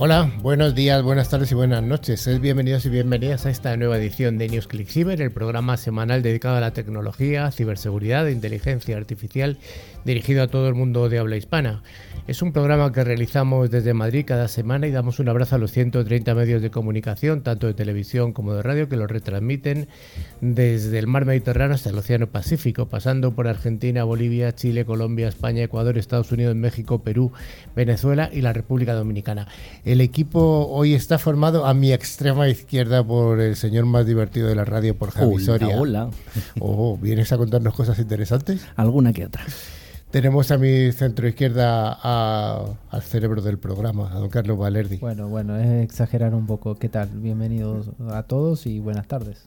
Hola, buenos días, buenas tardes y buenas noches. Sed bienvenidos y bienvenidas a esta nueva edición de News Click Cyber, el programa semanal dedicado a la tecnología, ciberseguridad e inteligencia artificial, dirigido a todo el mundo de habla hispana. Es un programa que realizamos desde Madrid cada semana y damos un abrazo a los 130 medios de comunicación, tanto de televisión como de radio, que lo retransmiten desde el mar Mediterráneo hasta el Océano Pacífico, pasando por Argentina, Bolivia, Chile, Colombia, España, Ecuador, Estados Unidos, México, Perú, Venezuela y la República Dominicana. El equipo hoy está formado a mi extrema izquierda por el señor más divertido de la radio, por Javi Soria. Hola. Oh, ¿vienes a contarnos cosas interesantes? Alguna que otra. Tenemos a mi centro izquierda al cerebro del programa, a don Carlos Valerdi. Bueno, es exagerar un poco. ¿Qué tal? Bienvenidos a todos y buenas tardes.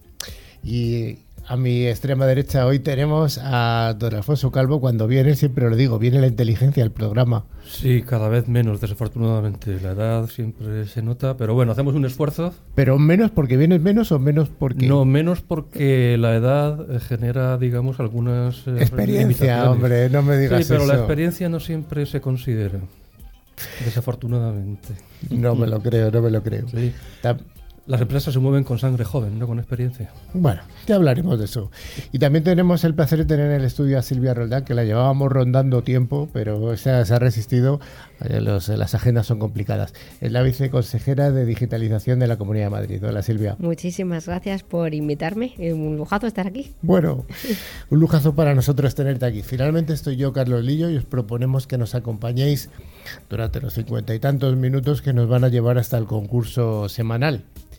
Y a mi extrema derecha hoy tenemos a don Alfonso Calvo. Cuando viene, siempre lo digo, viene la inteligencia del programa. Sí, cada vez menos, desafortunadamente. La edad siempre se nota, pero bueno, hacemos un esfuerzo. ¿Pero menos porque vienes menos o menos porque...? No, menos porque la edad genera, digamos, algunas experiencia, hombre, no me digas eso. Sí, pero la experiencia no siempre se considera, desafortunadamente. No me lo creo. Sí. Las empresas se mueven con sangre joven, no con experiencia. Bueno, ya hablaremos de eso. Y también tenemos el placer de tener en el estudio a Silvia Roldán, que la llevábamos rondando tiempo, pero se ha resistido. Las agendas son complicadas. Es la viceconsejera de Digitalización de la Comunidad de Madrid. Hola, Silvia. Muchísimas gracias por invitarme. Un lujazo estar aquí. Bueno, un lujazo para nosotros tenerte aquí. Finalmente estoy yo, Carlos Lillo, y os proponemos que nos acompañéis durante los 50 y tantos minutos que nos van a llevar hasta el concurso semanal.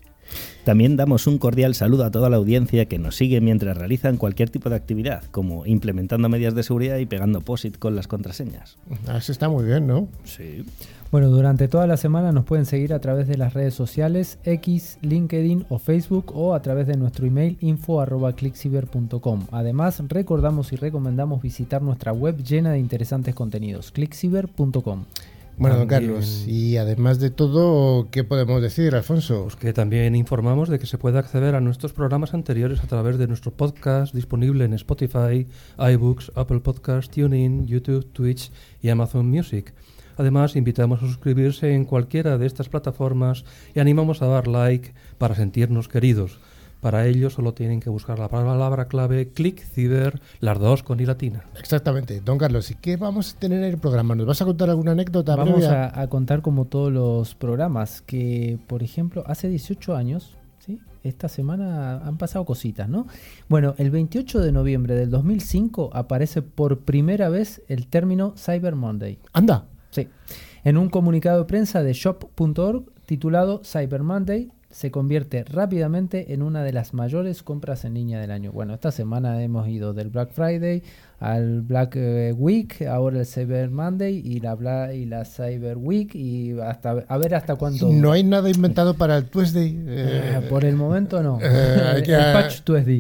También damos un cordial saludo a toda la audiencia que nos sigue mientras realizan cualquier tipo de actividad, como implementando medidas de seguridad y pegando POSIT con las contraseñas. Eso está muy bien, ¿no? Sí. Bueno, durante toda la semana nos pueden seguir a través de las redes sociales X, LinkedIn o Facebook, o a través de nuestro email info@clickcyber.com. Además, recordamos y recomendamos visitar nuestra web llena de interesantes contenidos, clickcyber.com. Bueno, don Carlos, y además de todo, ¿qué podemos decir, Alfonso? Pues que también informamos de que se puede acceder a nuestros programas anteriores a través de nuestro podcast disponible en Spotify, iBooks, Apple Podcasts, TuneIn, YouTube, Twitch y Amazon Music. Además, invitamos a suscribirse en cualquiera de estas plataformas y animamos a dar like para sentirnos queridos. Para ello solo tienen que buscar la palabra clave ClickCyber, las dos con i latina. Exactamente. Don Carlos, ¿y qué vamos a tener en el programa? ¿Nos vas a contar alguna anécdota? Vamos a contar, como todos los programas, que, por ejemplo, hace 18 años, ¿sí? Esta semana han pasado cositas, ¿no? Bueno, el 28 de noviembre del 2005 aparece por primera vez el término Cyber Monday. ¡Anda! Sí. En un comunicado de prensa de shop.org titulado Cyber Monday, se convierte rápidamente en una de las mayores compras en línea del año. Bueno, esta semana hemos ido del Black Friday al Black Week, ahora el Cyber Monday y la Cyber Week, y a ver hasta cuánto. ¿No hay nada inventado para el Tuesday? Por el momento no. El Patch Tuesday,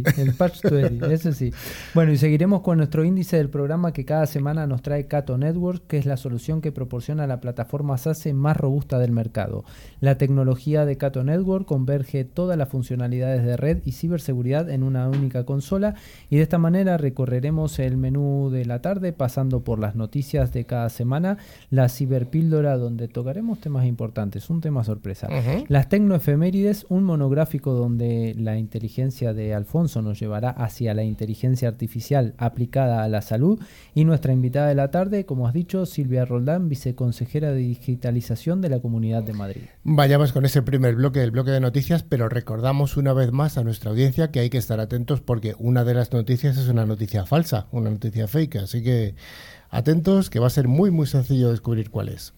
eso sí. Bueno, y seguiremos con nuestro índice del programa que cada semana nos trae Cato Network, que es la solución que proporciona la plataforma SaaS más robusta del mercado. La tecnología de Cato Network converge todas las funcionalidades de red y ciberseguridad en una única consola, y de esta manera recorreremos el menú de la tarde pasando por las noticias de cada semana, la ciberpíldora donde tocaremos temas importantes, un tema sorpresa, las tecnoefemérides, un monográfico donde la inteligencia de Alfonso nos llevará hacia la inteligencia artificial aplicada a la salud, y nuestra invitada de la tarde, como has dicho, Silvia Roldán, viceconsejera de Digitalización de la Comunidad de Madrid. Vayamos con ese primer bloque, el bloque de noticias, pero recordamos una vez más a nuestra audiencia que hay que estar atentos porque una de las noticias es una noticia falsa, una noticia fake, así que atentos, que va a ser muy muy sencillo descubrir cuál es.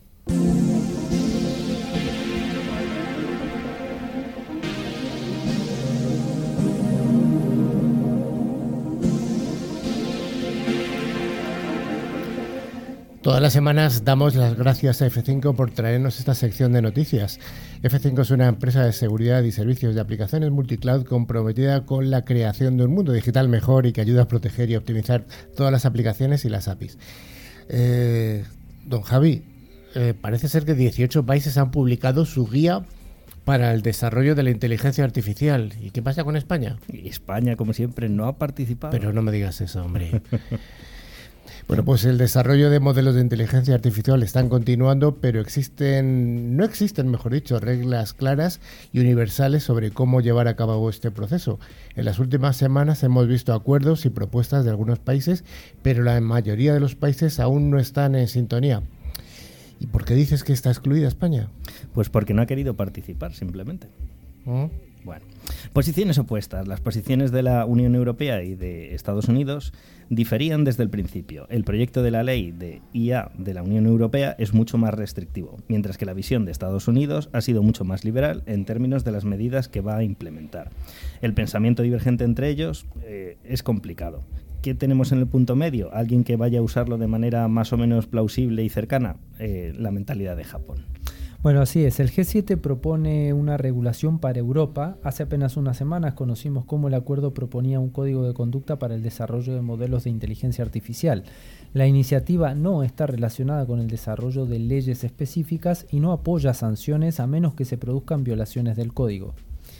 Todas las semanas damos las gracias a F5 por traernos esta sección de noticias. F5 es una empresa de seguridad y servicios de aplicaciones multicloud comprometida con la creación de un mundo digital mejor y que ayuda a proteger y optimizar todas las aplicaciones y las APIs. Don Javi, parece ser que 18 países han publicado su guía para el desarrollo de la inteligencia artificial. ¿Y qué pasa con España? Y España, como siempre, no ha participado. Pero no me digas eso, hombre. Bueno, pues el desarrollo de modelos de inteligencia artificial están continuando, pero no existen, mejor dicho, reglas claras y universales sobre cómo llevar a cabo este proceso. En las últimas semanas hemos visto acuerdos y propuestas de algunos países, pero la mayoría de los países aún no están en sintonía. ¿Y por qué dices que está excluida España? Pues porque no ha querido participar, simplemente. Bueno, posiciones opuestas. Las posiciones de la Unión Europea y de Estados Unidos diferían desde el principio. El proyecto de la ley de IA de la Unión Europea es mucho más restrictivo, mientras que la visión de Estados Unidos ha sido mucho más liberal en términos de las medidas que va a implementar. El pensamiento divergente entre ellos es complicado. ¿Qué tenemos en el punto medio? ¿Alguien que vaya a usarlo de manera más o menos plausible y cercana? La mentalidad de Japón. Bueno, así es. El G7 propone una regulación para Europa. Hace apenas unas semanas conocimos cómo el acuerdo proponía un código de conducta para el desarrollo de modelos de inteligencia artificial. La iniciativa no está relacionada con el desarrollo de leyes específicas y no apoya sanciones a menos que se produzcan violaciones del código.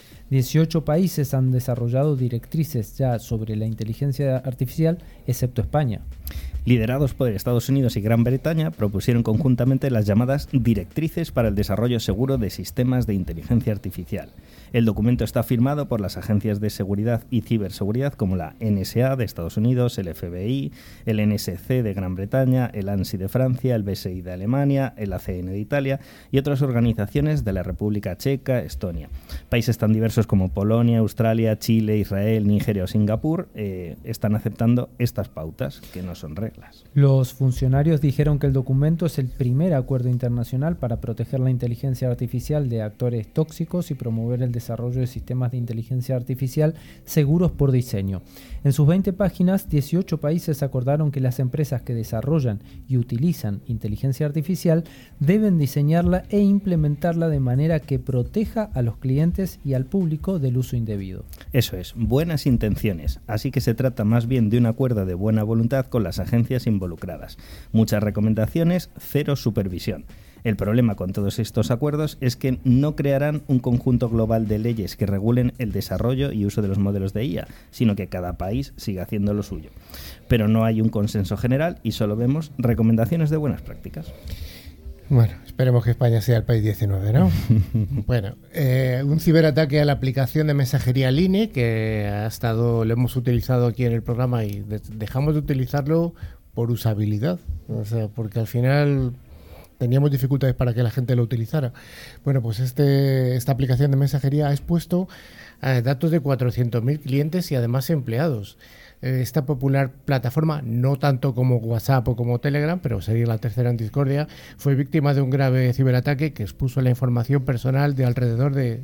18 países han desarrollado directrices ya sobre la inteligencia artificial, excepto España. Liderados por Estados Unidos y Gran Bretaña, propusieron conjuntamente las llamadas Directrices para el Desarrollo Seguro de Sistemas de Inteligencia Artificial. El documento está firmado por las agencias de seguridad y ciberseguridad como la NSA de Estados Unidos, el FBI, el NSC de Gran Bretaña, el ANSI de Francia, el BSI de Alemania, el ACN de Italia y otras organizaciones de la República Checa, Estonia. Países tan diversos como Polonia, Australia, Chile, Israel, Nigeria o Singapur están aceptando estas pautas, que no son reglas. Los funcionarios dijeron que el documento es el primer acuerdo internacional para proteger la inteligencia artificial de actores tóxicos y promover el desarrollo de sistemas de inteligencia artificial seguros por diseño. En sus 20 páginas, 18 países acordaron que las empresas que desarrollan y utilizan inteligencia artificial deben diseñarla e implementarla de manera que proteja a los clientes y al público del uso indebido. Eso es, buenas intenciones. Así que se trata más bien de un acuerdo de buena voluntad con las agencias involucradas. Muchas recomendaciones, cero supervisión. El problema con todos estos acuerdos es que no crearán un conjunto global de leyes que regulen el desarrollo y uso de los modelos de IA, sino que cada país siga haciendo lo suyo. Pero no hay un consenso general y solo vemos recomendaciones de buenas prácticas. Bueno, esperemos que España sea el país 19, ¿no? Bueno, un ciberataque a la aplicación de mensajería Line, que lo hemos utilizado aquí en el programa y dejamos de utilizarlo por usabilidad, o sea, porque al final teníamos dificultades para que la gente lo utilizara. Bueno, pues esta aplicación de mensajería ha expuesto datos de 400.000 clientes y además empleados. Esta popular plataforma, no tanto como WhatsApp o como Telegram, pero sería la tercera en discordia, fue víctima de un grave ciberataque que expuso la información personal de alrededor de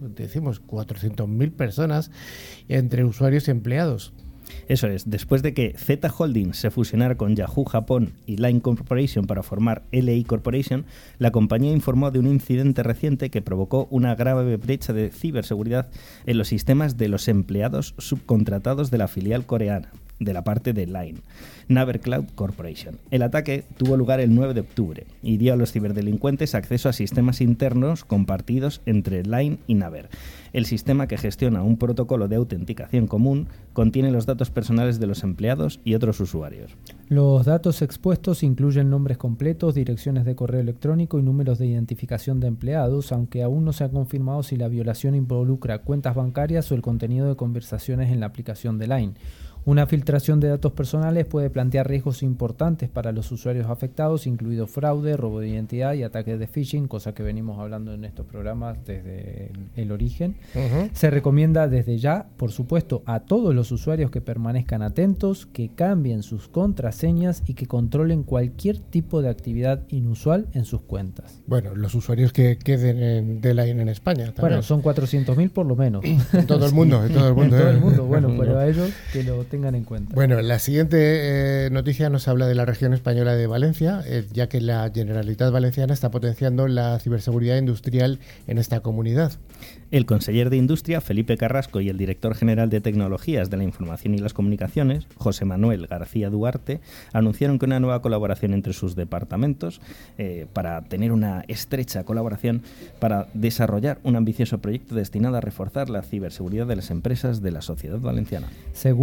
400.000 personas entre usuarios y empleados. Eso es, después de que Z Holdings se fusionara con Yahoo Japón y Line Corporation para formar LI Corporation, la compañía informó de un incidente reciente que provocó una grave brecha de ciberseguridad en los sistemas de los empleados subcontratados de la filial coreana, de la parte de Line, Naver Cloud Corporation. El ataque tuvo lugar el 9 de octubre y dio a los ciberdelincuentes acceso a sistemas internos compartidos entre Line y Naver. El sistema, que gestiona un protocolo de autenticación común, contiene los datos personales de los empleados y otros usuarios. Los datos expuestos incluyen nombres completos, direcciones de correo electrónico y números de identificación de empleados, aunque aún no se ha confirmado si la violación involucra cuentas bancarias o el contenido de conversaciones en la aplicación de Line. Una filtración de datos personales puede plantear riesgos importantes para los usuarios afectados, incluido fraude, robo de identidad y ataques de phishing, cosa que venimos hablando en estos programas desde el origen. Se recomienda desde ya, por supuesto, a todos los usuarios que permanezcan atentos, que cambien sus contraseñas y que controlen cualquier tipo de actividad inusual en sus cuentas. Bueno, los usuarios que queden de Line en España también. Bueno, son 400.000 por lo menos. En todo el mundo. En todo el mundo, bueno, pero a ellos que lo tengan en cuenta. Bueno, la siguiente noticia nos habla de la región española de Valencia, ya que la Generalitat Valenciana está potenciando la ciberseguridad industrial en esta comunidad. El conseller de Industria, Felipe Carrasco, y el director general de Tecnologías de la Información y las Comunicaciones, José Manuel García Duarte, anunciaron que una nueva colaboración entre sus departamentos para tener una estrecha colaboración para desarrollar un ambicioso proyecto destinado a reforzar la ciberseguridad de las empresas de la sociedad valenciana. Según Felipe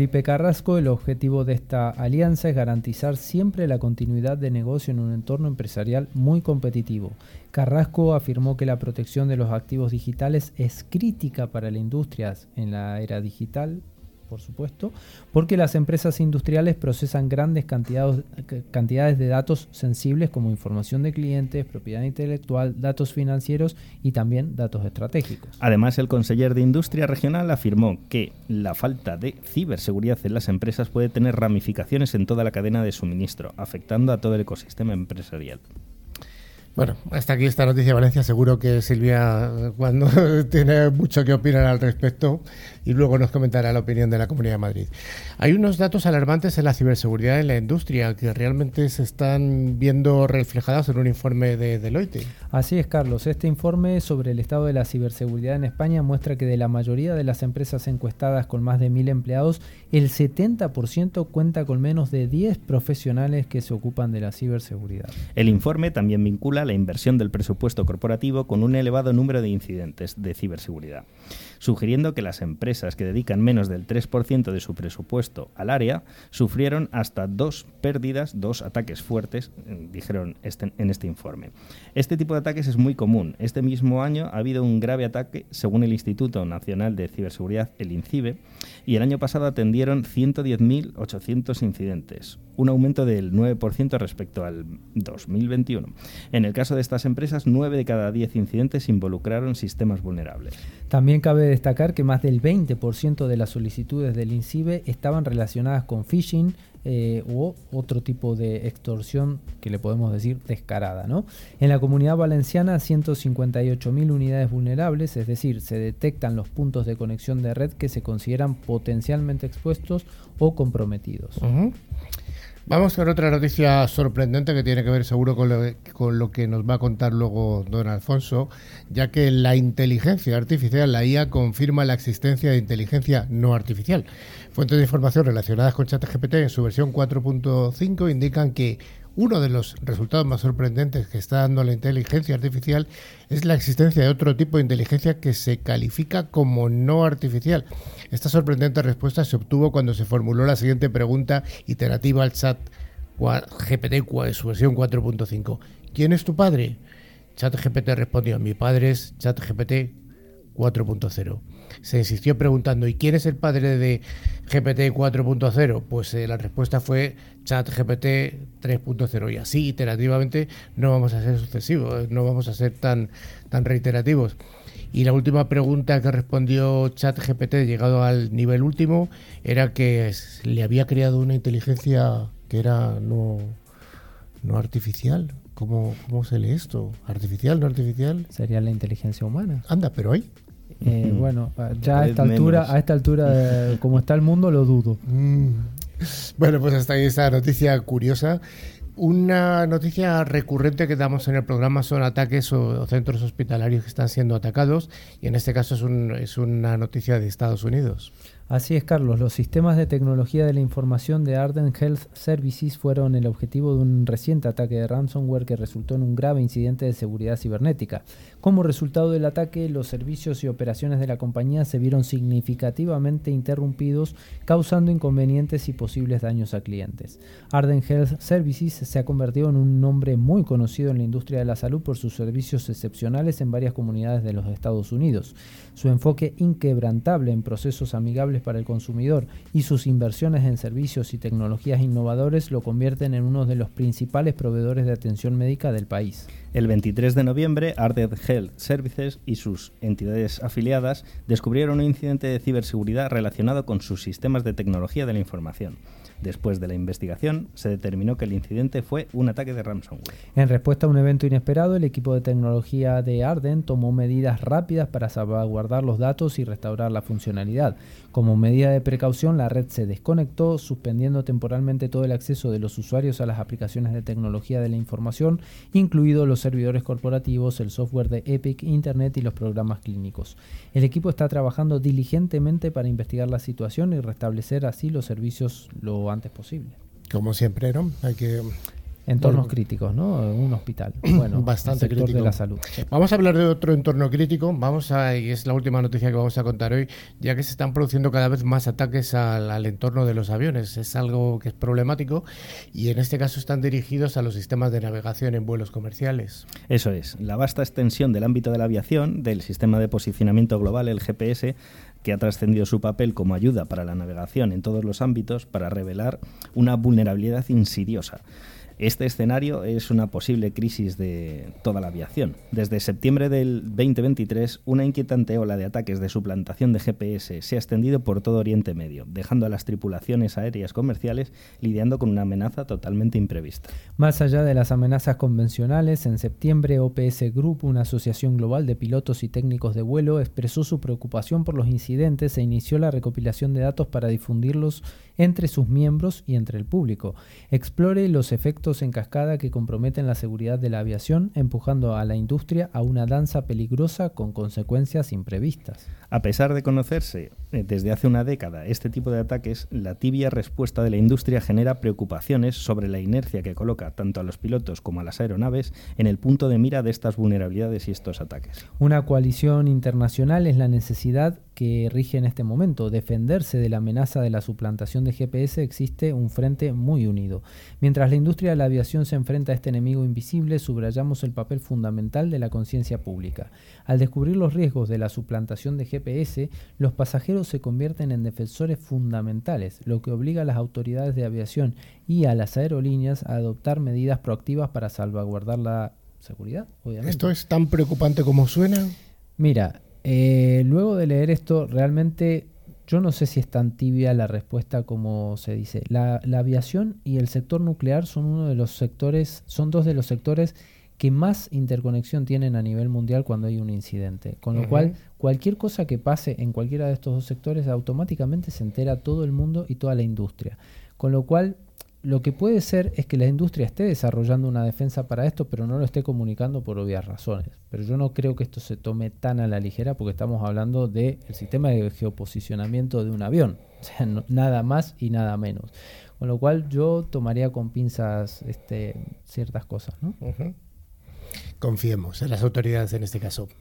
Felipe Carrasco, el objetivo de esta alianza es garantizar siempre la continuidad de negocio en un entorno empresarial muy competitivo. Carrasco afirmó que la protección de los activos digitales es crítica para las industrias en la era digital, por supuesto, porque las empresas industriales procesan grandes cantidades de datos sensibles como información de clientes, propiedad intelectual, datos financieros y también datos estratégicos. Además, el conseller de Industria Regional afirmó que la falta de ciberseguridad en las empresas puede tener ramificaciones en toda la cadena de suministro, afectando a todo el ecosistema empresarial. Bueno, hasta aquí esta noticia, Valencia. Seguro que Silvia, cuando tiene mucho que opinar al respecto, y luego nos comentará la opinión de la Comunidad de Madrid. Hay unos datos alarmantes en la ciberseguridad en la industria que realmente se están viendo reflejados en un informe de Deloitte. Así es, Carlos. Este informe sobre el estado de la ciberseguridad en España muestra que de la mayoría de las empresas encuestadas con más de 1.000 empleados, el 70% cuenta con menos de 10 profesionales que se ocupan de la ciberseguridad. El informe también vincula la inversión del presupuesto corporativo con un elevado número de incidentes de ciberseguridad, sugiriendo que las empresas que dedican menos del 3% de su presupuesto al área sufrieron hasta 2 ataques fuertes, dijeron en este informe. Este tipo de ataques es muy común. Este mismo año ha habido un grave ataque, según el Instituto Nacional de Ciberseguridad, el INCIBE, y el año pasado atendieron 110.800 incidentes, un aumento del 9% respecto al 2021. En el caso de estas empresas, 9 de cada 10 incidentes involucraron sistemas vulnerables. También cabe destacar que más del 20% de las solicitudes del INCIBE estaban relacionadas con phishing u otro tipo de extorsión que le podemos decir descarada, ¿no? En la Comunidad Valenciana, 158.000 unidades vulnerables, es decir, se detectan los puntos de conexión de red que se consideran potencialmente expuestos o comprometidos. Uh-huh. Vamos con otra noticia sorprendente que tiene que ver seguro con lo que nos va a contar luego don Alfonso, ya que la inteligencia artificial, la IA, confirma la existencia de inteligencia no artificial. Fuentes de información relacionadas con ChatGPT en su versión 4.5 indican que uno de los resultados más sorprendentes que está dando la inteligencia artificial es la existencia de otro tipo de inteligencia que se califica como no artificial. Esta sorprendente respuesta se obtuvo cuando se formuló la siguiente pregunta iterativa al ChatGPT en su versión 4.5. ¿Quién es tu padre? ChatGPT respondió: mi padre es ChatGPT 4.0. Se insistió preguntando: ¿y quién es el padre de GPT 4.0? Pues la respuesta fue ChatGPT 3.0, y así iterativamente no vamos a ser sucesivos, no vamos a ser tan reiterativos. Y la última pregunta que respondió ChatGPT, llegado al nivel último, era que le había creado una inteligencia que era no artificial. ¿Cómo se lee esto? ¿Artificial, no artificial? Sería la inteligencia humana. Anda, pero hay. Bueno, ya a esta altura, como está el mundo, lo dudo. Bueno, pues hasta ahí esa noticia curiosa. Una noticia recurrente que damos en el programa son ataques o centros hospitalarios que están siendo atacados, y en este caso es una noticia de Estados Unidos. Así es, Carlos. Los sistemas de tecnología de la información de Ardent Health Services fueron el objetivo de un reciente ataque de ransomware que resultó en un grave incidente de seguridad cibernética. Como resultado del ataque, los servicios y operaciones de la compañía se vieron significativamente interrumpidos, causando inconvenientes y posibles daños a clientes. Ardent Health Services se ha convertido en un nombre muy conocido en la industria de la salud por sus servicios excepcionales en varias comunidades de los Estados Unidos. Su enfoque inquebrantable en procesos amigables para el consumidor y sus inversiones en servicios y tecnologías innovadores lo convierten en uno de los principales proveedores de atención médica del país. El 23 de noviembre, Ardent Health Services y sus entidades afiliadas descubrieron un incidente de ciberseguridad relacionado con sus sistemas de tecnología de la información. Después de la investigación, se determinó que el incidente fue un ataque de ransomware. En respuesta a un evento inesperado, el equipo de tecnología de Ardent tomó medidas rápidas para salvaguardar los datos y restaurar la funcionalidad. Como medida de precaución, la red se desconectó, suspendiendo temporalmente todo el acceso de los usuarios a las aplicaciones de tecnología de la información, incluidos los servidores corporativos, el software de Epic, Internet y los programas clínicos. El equipo está trabajando diligentemente para investigar la situación y restablecer así los servicios lo antes posible. Como siempre, ¿no? Hay que Entornos críticos, ¿no? Un hospital. Bueno, bastante el sector crítico de la salud. Sí. Vamos a hablar de otro entorno crítico. Y es la última noticia que vamos a contar hoy, ya que se están produciendo cada vez más ataques al entorno de los aviones. Es algo que es problemático y en este caso están dirigidos a los sistemas de navegación en vuelos comerciales. Eso es. La vasta extensión del ámbito de la aviación, del sistema de posicionamiento global, el GPS, que ha trascendido su papel como ayuda para la navegación en todos los ámbitos para revelar una vulnerabilidad insidiosa. Este escenario es una posible crisis de toda la aviación. Desde septiembre del 2023, una inquietante ola de ataques de suplantación de GPS se ha extendido por todo Oriente Medio, dejando a las tripulaciones aéreas comerciales lidiando con una amenaza totalmente imprevista. Más allá de las amenazas convencionales, en septiembre OPS Group, una asociación global de pilotos y técnicos de vuelo, expresó su preocupación por los incidentes e inició la recopilación de datos para difundirlos entre sus miembros y entre el público. Explore los efectos en cascada que comprometen la seguridad de la aviación, empujando a la industria a una danza peligrosa con consecuencias imprevistas. A pesar de conocerse desde hace una década este tipo de ataques, la tibia respuesta de la industria genera preocupaciones sobre la inercia que coloca tanto a los pilotos como a las aeronaves en el punto de mira de estas vulnerabilidades y estos ataques. Una coalición internacional es la necesidad que rige en este momento. Defenderse de la amenaza de la suplantación de GPS existe un frente muy unido. Mientras la industria de la aviación se enfrenta a este enemigo invisible, subrayamos el papel fundamental de la conciencia pública. Al descubrir los riesgos de la suplantación de GPS, los pasajeros se convierten en defensores fundamentales, lo que obliga a las autoridades de aviación y a las aerolíneas a adoptar medidas proactivas para salvaguardar la seguridad, obviamente. ¿Esto es tan preocupante como suena? Mira, luego de leer esto, realmente yo no sé si es tan tibia la respuesta como se dice. La aviación y el sector nuclear son dos de los sectores que más interconexión tienen a nivel mundial cuando hay un incidente. Con lo cual, cualquier cosa que pase en cualquiera de estos dos sectores automáticamente se entera todo el mundo y toda la industria. Con lo cual, lo que puede ser es que la industria esté desarrollando una defensa para esto, pero no lo esté comunicando por obvias razones. Pero yo no creo que esto se tome tan a la ligera porque estamos hablando del sistema de geoposicionamiento de un avión. O sea, nada más y nada menos. Con lo cual yo tomaría con pinzas ciertas cosas, ¿no? Confiemos en las autoridades en este caso.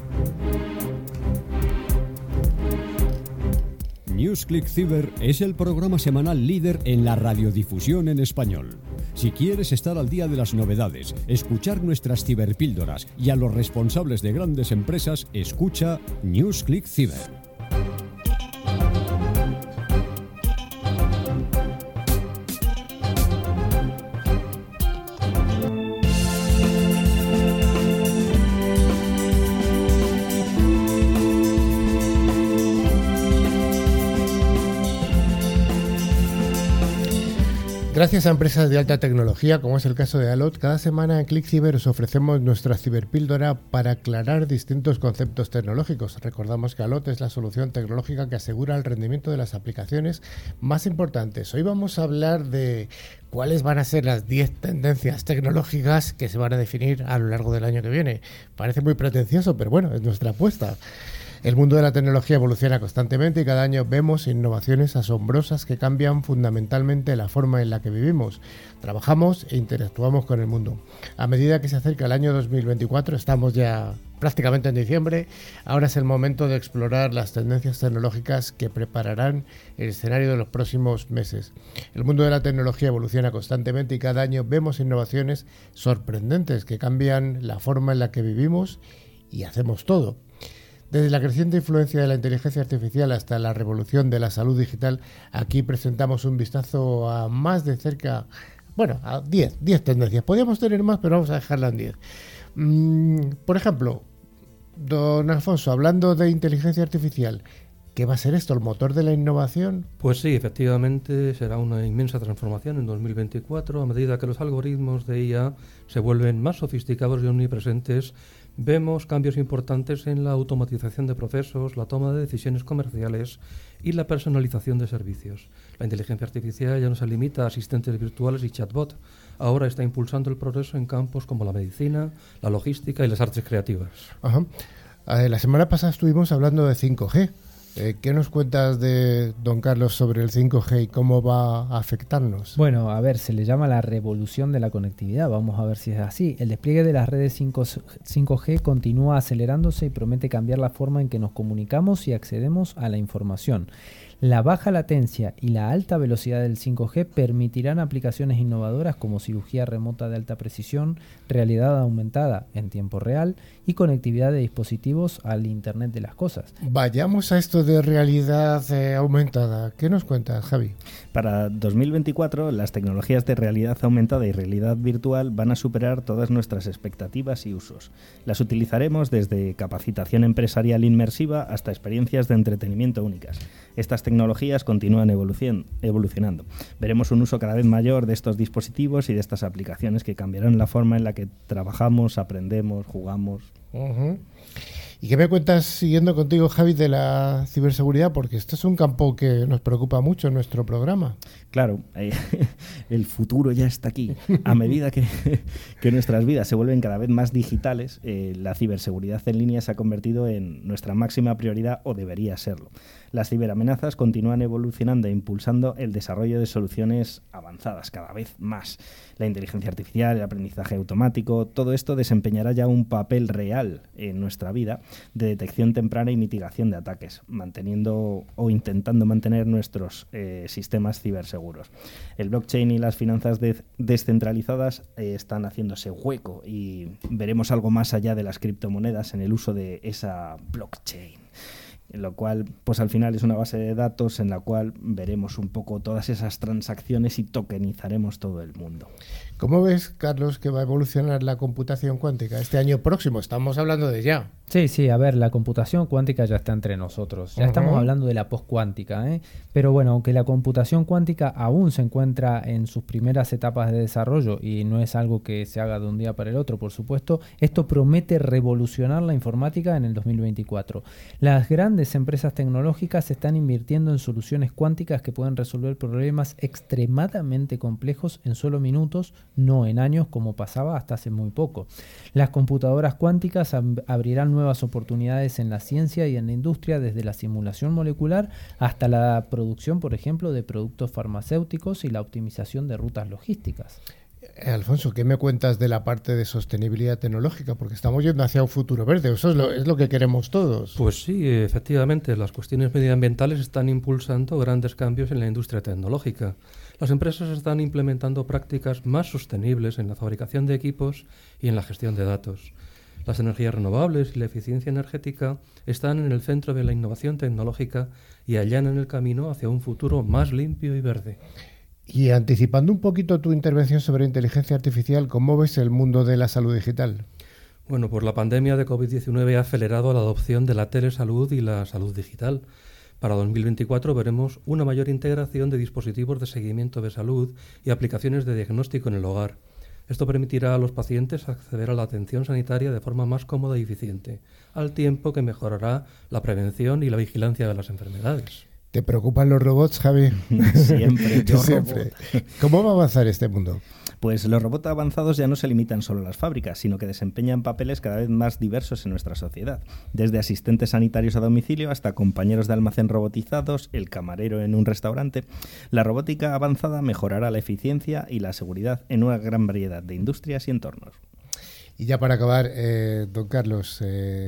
NewsClick Cyber es el programa semanal líder en la radiodifusión en español. Si quieres estar al día de las novedades, escuchar nuestras ciberpíldoras y a los responsables de grandes empresas, escucha NewsClick Cyber. Gracias a empresas de alta tecnología, como es el caso de Allot, cada semana en ClickCyber os ofrecemos nuestra ciberpíldora para aclarar distintos conceptos tecnológicos. Recordamos que Allot es la solución tecnológica que asegura el rendimiento de las aplicaciones más importantes. Hoy vamos a hablar de cuáles van a ser las 10 tendencias tecnológicas que se van a definir a lo largo del año que viene. Parece muy pretencioso, pero bueno, es nuestra apuesta. El mundo de la tecnología evoluciona constantemente y cada año vemos innovaciones asombrosas que cambian fundamentalmente la forma en la que vivimos, trabajamos e interactuamos con el mundo. A medida que se acerca el año 2024, estamos ya prácticamente en diciembre, ahora es el momento de explorar las tendencias tecnológicas que prepararán el escenario de los próximos meses. El mundo de la tecnología evoluciona constantemente y cada año vemos innovaciones sorprendentes que cambian la forma en la que vivimos y hacemos todo. Desde la creciente influencia de la inteligencia artificial hasta la revolución de la salud digital, aquí presentamos un vistazo a más de cerca, a 10 tendencias. Podríamos tener más, pero vamos a dejarla en 10. Por ejemplo, don Alfonso, hablando de inteligencia artificial, ¿qué va a ser esto, el motor de la innovación? Pues sí, efectivamente será una inmensa transformación en 2024 a medida que los algoritmos de IA se vuelven más sofisticados y omnipresentes. Vemos cambios importantes en la automatización de procesos, la toma de decisiones comerciales y la personalización de servicios. La inteligencia artificial ya no se limita a asistentes virtuales y chatbot. Ahora está impulsando el progreso en campos como la medicina, la logística y las artes creativas. Ajá. La semana pasada estuvimos hablando de 5G. ¿Qué nos cuentas de don Carlos sobre el 5G y cómo va a afectarnos? Bueno, a ver, se le llama la revolución de la conectividad. Vamos a ver si es así. El despliegue de las redes 5G continúa acelerándose y promete cambiar la forma en que nos comunicamos y accedemos a la información. La baja latencia y la alta velocidad del 5G permitirán aplicaciones innovadoras como cirugía remota de alta precisión, realidad aumentada en tiempo real y conectividad de dispositivos al Internet de las cosas. Vayamos a esto de realidad aumentada. ¿Qué nos cuentas, Javi? Para 2024, las tecnologías de realidad aumentada y realidad virtual van a superar todas nuestras expectativas y usos. Las utilizaremos desde capacitación empresarial inmersiva hasta experiencias de entretenimiento únicas. Estas tecnologías continúan evolucionando. Veremos un uso cada vez mayor de estos dispositivos y de estas aplicaciones que cambiarán la forma en la que trabajamos, aprendemos, jugamos. Uh-huh. ¿Y qué me cuentas, siguiendo contigo, Javi, de la ciberseguridad? Porque esto es un campo que nos preocupa mucho en nuestro programa. Claro, el futuro ya está aquí. A medida que nuestras vidas se vuelven cada vez más digitales, la ciberseguridad en línea se ha convertido en nuestra máxima prioridad, o debería serlo. Las ciberamenazas continúan evolucionando e impulsando el desarrollo de soluciones avanzadas cada vez más. La inteligencia artificial, el aprendizaje automático, todo esto desempeñará ya un papel real en nuestra vida de detección temprana y mitigación de ataques, manteniendo o intentando mantener nuestros sistemas ciberseguros. El blockchain y las finanzas descentralizadas están haciéndose hueco y veremos algo más allá de las criptomonedas en el uso de esa blockchain. Lo cual, pues al final es una base de datos en la cual veremos un poco todas esas transacciones y tokenizaremos todo el mundo. ¿Cómo ves, Carlos, que va a evolucionar la computación cuántica este año próximo? Estamos hablando de ya. Sí, a ver, la computación cuántica ya está entre nosotros. Ya estamos hablando de la postcuántica, ¿eh? Pero bueno, aunque la computación cuántica aún se encuentra en sus primeras etapas de desarrollo y no es algo que se haga de un día para el otro, por supuesto, esto promete revolucionar la informática en el 2024. Las grandes empresas tecnológicas están invirtiendo en soluciones cuánticas que pueden resolver problemas extremadamente complejos en solo minutos, no en años como pasaba hasta hace muy poco. Las computadoras cuánticas abrirán nuevas oportunidades en la ciencia y en la industria, desde la simulación molecular hasta la producción, por ejemplo, de productos farmacéuticos y la optimización de rutas logísticas. Alfonso, ¿qué me cuentas de la parte de sostenibilidad tecnológica? Porque estamos yendo hacia un futuro verde, eso es lo que queremos todos. Pues sí, efectivamente, las cuestiones medioambientales están impulsando grandes cambios en la industria tecnológica. Las empresas están implementando prácticas más sostenibles en la fabricación de equipos y en la gestión de datos. Las energías renovables y la eficiencia energética están en el centro de la innovación tecnológica y allanan el camino hacia un futuro más limpio y verde. Y anticipando un poquito tu intervención sobre inteligencia artificial, ¿cómo ves el mundo de la salud digital? Bueno, pues la pandemia de COVID-19 ha acelerado la adopción de la telesalud y la salud digital. Para 2024 veremos una mayor integración de dispositivos de seguimiento de salud y aplicaciones de diagnóstico en el hogar. Esto permitirá a los pacientes acceder a la atención sanitaria de forma más cómoda y eficiente, al tiempo que mejorará la prevención y la vigilancia de las enfermedades. ¿Te preocupan los robots, Javi? Siempre, Siempre. ¿Cómo va a avanzar este mundo? Pues los robots avanzados ya no se limitan solo a las fábricas, sino que desempeñan papeles cada vez más diversos en nuestra sociedad. Desde asistentes sanitarios a domicilio hasta compañeros de almacén robotizados, el camarero en un restaurante. La robótica avanzada mejorará la eficiencia y la seguridad en una gran variedad de industrias y entornos. Y ya para acabar, don Carlos,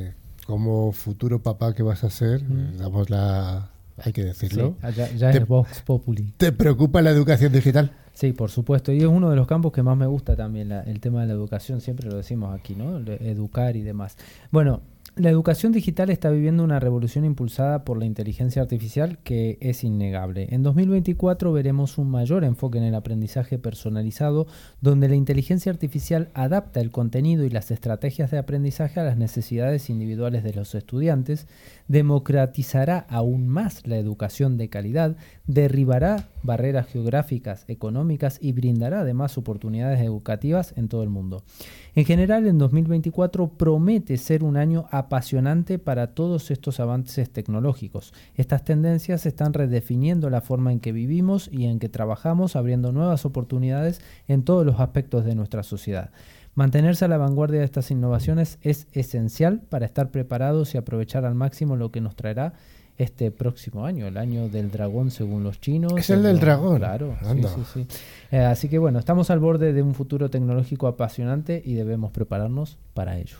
como futuro papá que vas a ser, damos la... Hay que decirlo. Sí, ya es Vox Populi. ¿Te preocupa la educación digital? Sí, por supuesto. Y es uno de los campos que más me gusta también, el tema de la educación. Siempre lo decimos aquí, ¿no? Educar y demás. Bueno, la educación digital está viviendo una revolución impulsada por la inteligencia artificial que es innegable. En 2024 veremos un mayor enfoque en el aprendizaje personalizado, donde la inteligencia artificial adapta el contenido y las estrategias de aprendizaje a las necesidades individuales de los estudiantes, democratizará aún más la educación de calidad, derribará barreras geográficas, económicas y brindará además oportunidades educativas en todo el mundo. En general, en 2024 promete ser un año apasionante para todos estos avances tecnológicos. Estas tendencias están redefiniendo la forma en que vivimos y en que trabajamos, abriendo nuevas oportunidades en todos los aspectos de nuestra sociedad. Mantenerse a la vanguardia de estas innovaciones es esencial para estar preparados y aprovechar al máximo lo que nos traerá este próximo año, el año del dragón según los chinos. Es el del dragón. Claro, anda. sí. Así que bueno, estamos al borde de un futuro tecnológico apasionante y debemos prepararnos para ello.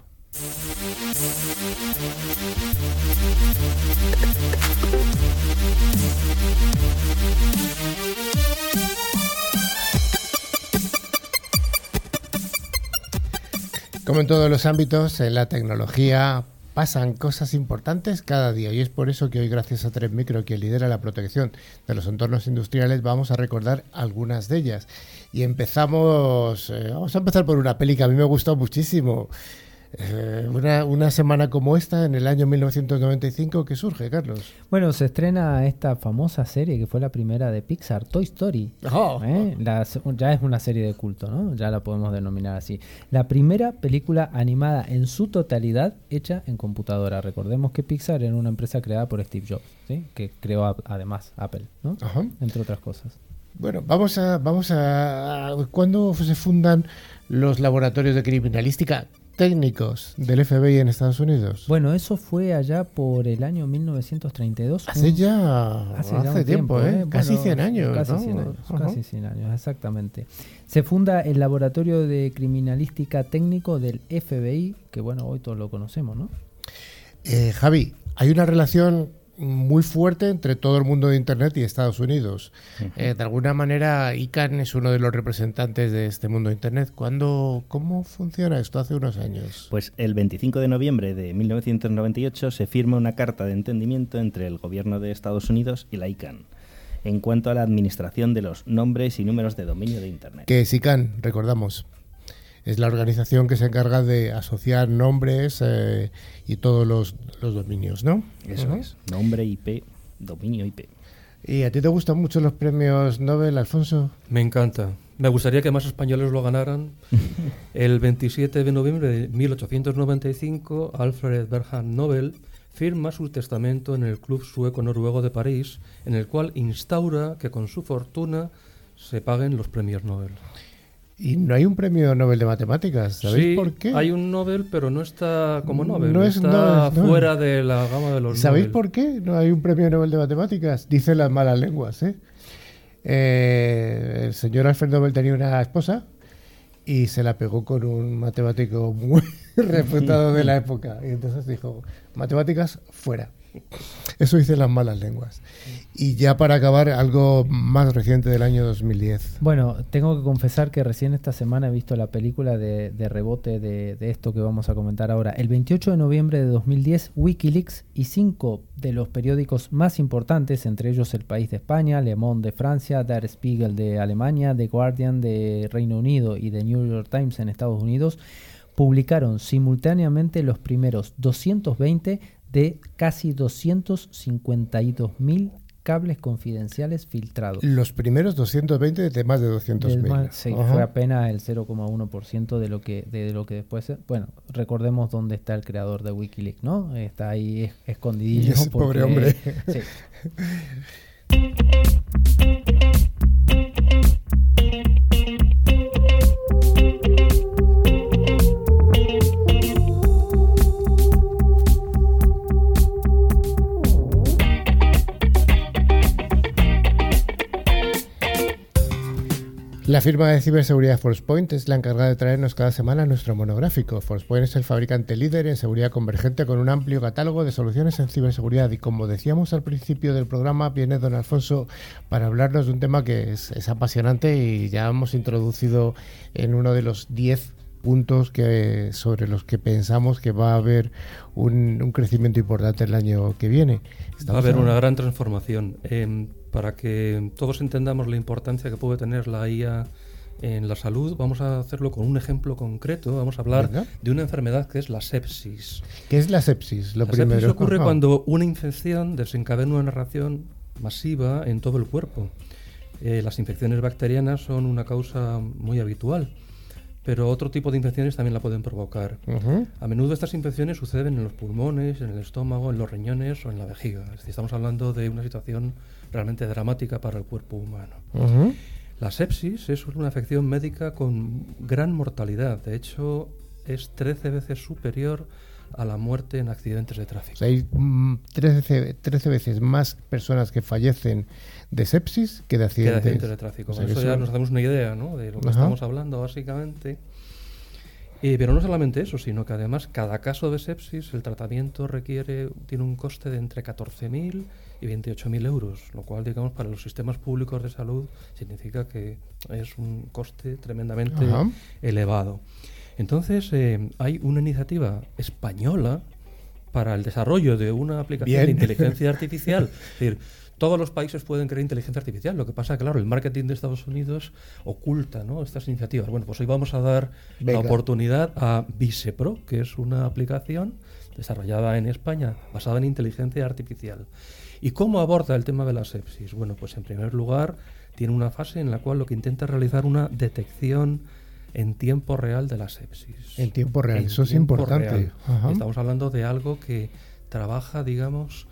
Como en todos los ámbitos, en la tecnología pasan cosas importantes cada día y es por eso que hoy, gracias a Trend Micro, que lidera la protección de los entornos industriales, vamos a recordar algunas de ellas. Y vamos a empezar por una peli que a mí me gustó muchísimo. Una semana como esta, en el año 1995, ¿qué surge, Carlos? Bueno, se estrena esta famosa serie que fue la primera de Pixar, Toy Story. Ya es una serie de culto, ¿no? Ya la podemos denominar así. La primera película animada en su totalidad hecha en computadora. Recordemos que Pixar era una empresa creada por Steve Jobs, ¿sí? Que creó además Apple, ¿no? Ajá. Entre otras cosas. Bueno, vamos a ¿cuándo se fundan los laboratorios de criminalística técnicos del FBI en Estados Unidos? Bueno, eso fue allá por el año 1932. Hace tiempo, ¿eh? Casi 100 años. Casi 100 años, casi 100 años, exactamente. Se funda el Laboratorio de Criminalística Técnico del FBI, que bueno, hoy todos lo conocemos, ¿no? Javi, hay una relación muy fuerte entre todo el mundo de Internet y Estados Unidos. De alguna manera, ICANN es uno de los representantes de este mundo de Internet. ¿Cómo funciona esto hace unos años? Pues el 25 de noviembre de 1998 se firma una carta de entendimiento entre el gobierno de Estados Unidos y la ICANN en cuanto a la administración de los nombres y números de dominio de Internet. Que es ICANN, recordamos. Es la organización que se encarga de asociar nombres y todos los dominios, ¿no? Eso es. Nombre, IP, dominio IP. ¿Y a ti te gustan mucho los premios Nobel, Alfonso? Me encanta. Me gustaría que más españoles lo ganaran. El 27 de noviembre de 1895, Alfred Bernhard Nobel firma su testamento en el Club Sueco-Noruego de París, en el cual instaura que con su fortuna se paguen los premios Nobel. Y no hay un premio Nobel de Matemáticas, ¿sabéis por qué? Hay un Nobel, pero no está como Nobel, no está fuera de la gama de los ¿Sabéis Nobel? por qué no hay un premio Nobel de Matemáticas? Dicen las malas lenguas, ¿eh? El señor Alfred Nobel tenía una esposa y se la pegó con un matemático muy reputado de la época. Y entonces dijo, matemáticas, fuera. Eso dicen las malas lenguas. Y ya para acabar, algo más reciente del año 2010. Bueno, tengo que confesar que recién esta semana he visto la película de rebote de esto que vamos a comentar ahora. El 28 de noviembre de 2010, Wikileaks y 5 de los periódicos más importantes, entre ellos El País de España, Le Monde de Francia, Der Spiegel de Alemania, The Guardian de Reino Unido y The New York Times en Estados Unidos, publicaron simultáneamente los primeros 220 de casi 252.000 cables confidenciales filtrados. Los primeros 220 de más de 200.000. Sí, fue apenas el 0,1% de lo que después... Bueno, recordemos dónde está el creador de Wikileaks, ¿no? Está ahí escondidillo. Ese pobre hombre. Sí. La firma de ciberseguridad Forcepoint es la encargada de traernos cada semana nuestro monográfico. Forcepoint es el fabricante líder en seguridad convergente con un amplio catálogo de soluciones en ciberseguridad y, como decíamos al principio del programa, viene don Alfonso para hablarnos de un tema que es apasionante y ya hemos introducido en uno de los 10 puntos sobre los que pensamos que va a haber un crecimiento importante el año que viene. Va a haber una gran transformación. Para que todos entendamos la importancia que puede tener la IA en la salud, vamos a hacerlo con un ejemplo concreto. Vamos a hablar de una enfermedad que es la sepsis. ¿Qué es la sepsis? La sepsis ocurre cuando una infección desencadena una reacción masiva en todo el cuerpo. Las infecciones bacterianas son una causa muy habitual, pero otro tipo de infecciones también la pueden provocar. A menudo estas infecciones suceden en los pulmones, en el estómago, en los riñones o en la vejiga. Es decir, estamos hablando de una situación realmente dramática para el cuerpo humano. La sepsis es una afección médica con gran mortalidad. De hecho, es 13 veces superior a la muerte en accidentes de tráfico. O sea, hay 13 veces más personas que fallecen de sepsis que de accidentes de tráfico. O sea, Con eso ya nos hacemos una idea, ¿no?, de lo que estamos hablando, básicamente. Pero no solamente eso, sino que además cada caso de sepsis, el tratamiento tiene un coste de entre 14.000 y 28.000 euros, lo cual, digamos, para los sistemas públicos de salud significa que es un coste tremendamente elevado. Entonces, hay una iniciativa española para el desarrollo de una aplicación de inteligencia artificial. Es decir, todos los países pueden crear inteligencia artificial. Lo que pasa, claro, el marketing de Estados Unidos oculta, ¿no?, estas iniciativas. Bueno, pues hoy vamos a dar la oportunidad a Visepro, que es una aplicación desarrollada en España basada en inteligencia artificial. ¿Y cómo aborda el tema de la sepsis? Bueno, pues en primer lugar tiene una fase en la cual lo que intenta es realizar una detección en tiempo real de la sepsis. En tiempo real, eso es importante. Estamos hablando de algo que trabaja, digamos,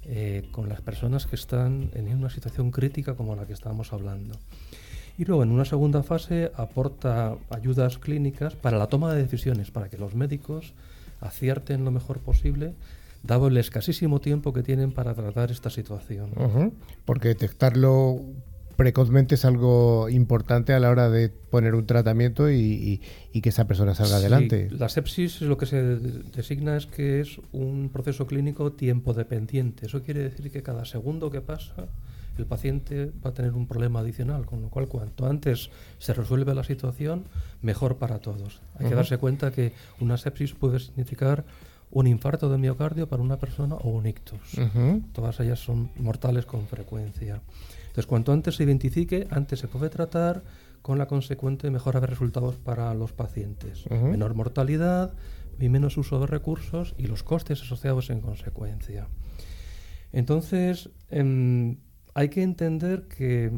con las personas que están en una situación crítica como la que estamos hablando. Y luego, en una segunda fase, aporta ayudas clínicas para la toma de decisiones, para que los médicos acierten lo mejor posible, dado el escasísimo tiempo que tienen para tratar esta situación. Porque detectarlo precozmente es algo importante a la hora de poner un tratamiento y que esa persona salga adelante. La sepsis, lo que se designa es que es un proceso clínico tiempo dependiente. Eso quiere decir que cada segundo que pasa el paciente va a tener un problema adicional, con lo cual cuanto antes se resuelve la situación, mejor para todos. Hay que darse cuenta que una sepsis puede significar un infarto de miocardio para una persona o un ictus. Todas ellas son mortales con frecuencia. Entonces, cuanto antes se identifique, antes se puede tratar, con la consecuente mejora de resultados para los pacientes. Menor mortalidad y menos uso de recursos y los costes asociados en consecuencia. Entonces, hay que entender que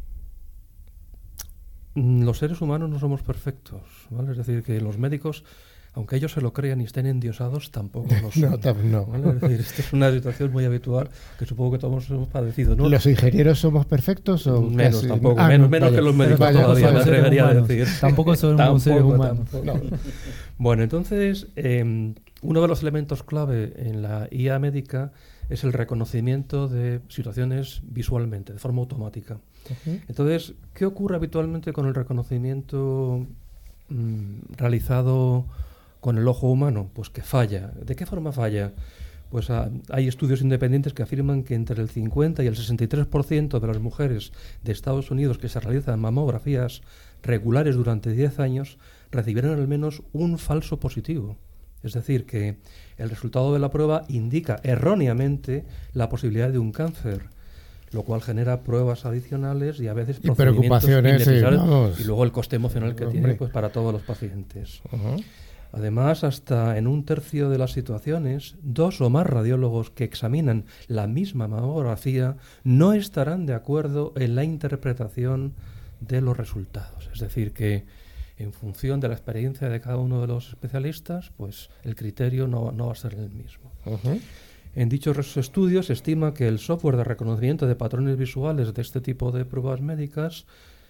los seres humanos no somos perfectos, ¿vale? Es decir, que los médicos, aunque ellos se lo crean y estén endiosados, tampoco lo son. No. ¿Vale? Es decir, esta es una situación muy habitual que supongo que todos hemos padecido, ¿no? ¿Los ingenieros somos perfectos o menos? Casi? Tampoco, menos que los médicos todavía, me atrevería a decir. Tampoco somos seres humanos. Bueno, entonces, uno de los elementos clave en la IA médica es el reconocimiento de situaciones visualmente, de forma automática. Entonces, ¿qué ocurre habitualmente con el reconocimiento realizado con el ojo humano? Pues que falla. ¿De qué forma falla? Pues hay estudios independientes que afirman que entre el 50 y el 63% de las mujeres de Estados Unidos que se realizan mamografías regulares durante 10 años recibieron al menos un falso positivo. Es decir, que el resultado de la prueba indica erróneamente la posibilidad de un cáncer, lo cual genera pruebas adicionales y a veces procedimientos innecesarios y luego el coste emocional que tiene, pues, para todos los pacientes. Además, hasta en un tercio de las situaciones, 2 o más radiólogos que examinan la misma mamografía no estarán de acuerdo en la interpretación de los resultados. Es decir, que en función de la experiencia de cada uno de los especialistas, pues el criterio no va a ser el mismo. En dichos estudios se estima que el software de reconocimiento de patrones visuales de este tipo de pruebas médicas,